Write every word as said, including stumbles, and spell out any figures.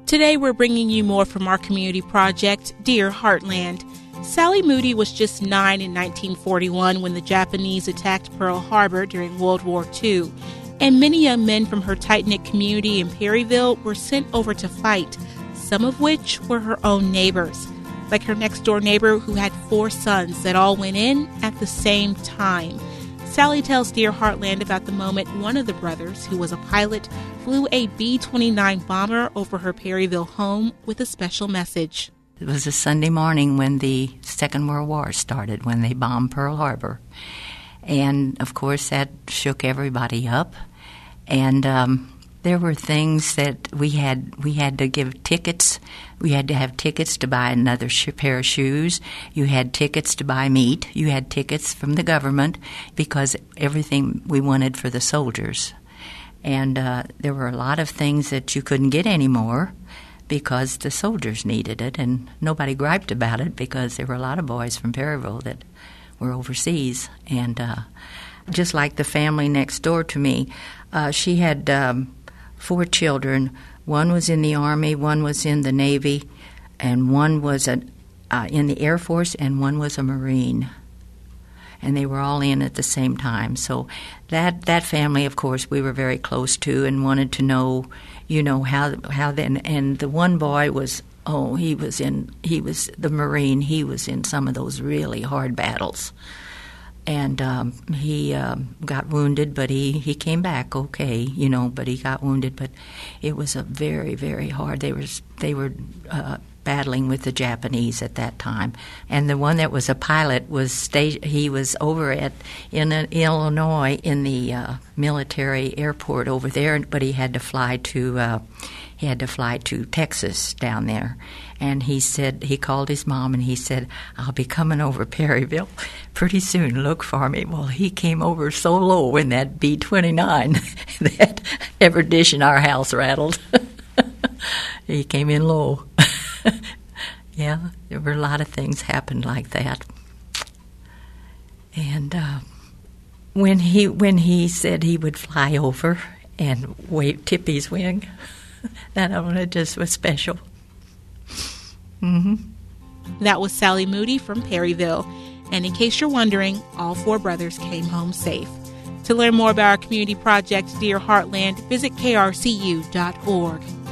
Today we're bringing you more from our community project, Dear Heartland. Sally Moody was just nine in nineteen forty-one when the Japanese attacked Pearl Harbor during World War Two, and many young men from her tight-knit community in Perryville were sent over to fight, some of which were her own neighbors, like her next-door neighbor who had four sons that all went in at the same time. Sally tells Dear Heartland about the moment one of the brothers, who was a pilot, flew a B twenty-nine bomber over her Perryville home with a special message. It was a Sunday morning when the Second World War started, when they bombed Pearl Harbor. And, of course, that shook everybody up. And um, there were things that we had we had to give tickets. We had to have tickets to buy another sh- pair of shoes. You had tickets to buy meat. You had tickets from the government because everything we wanted for the soldiers. And uh, there were a lot of things that you couldn't get anymore because the soldiers needed it, and nobody griped about it because there were a lot of boys from Perryville that were overseas. And uh, just like the family next door to me, uh, she had um, four children. One was in the Army, one was in the Navy, and one was a, uh, in the Air Force, and one was a Marine. And they were all in at the same time. So that that family, of course, we were very close to and wanted to know, you know, how how then. And the one boy was, oh, he was in, he was the Marine. He was in some of those really hard battles. And um, he um, got wounded, but he, he came back okay, you know, but he got wounded. But it was a very, very hard. They were, they were uh, battling with the Japanese at that time. And the one that was a pilot was sta- he was over at in uh, Illinois in the uh, military airport over there, but he had to fly to uh, he had to fly to Texas down there. And he said, he called his mom and he said, I'll be coming over Perryville pretty soon. Look for me. Well, he came over so low in that B twenty-nine that every dish in our house rattled. He came in low. Yeah, there were a lot of things happened like that. And uh, when he when he said he would fly over and wave, tip his wing, that one it just was special. Mm-hmm. That was Sally Moody from Perryville. And in case you're wondering, all four brothers came home safe. To learn more about our community project, Dear Heartland, visit K R C U dot org.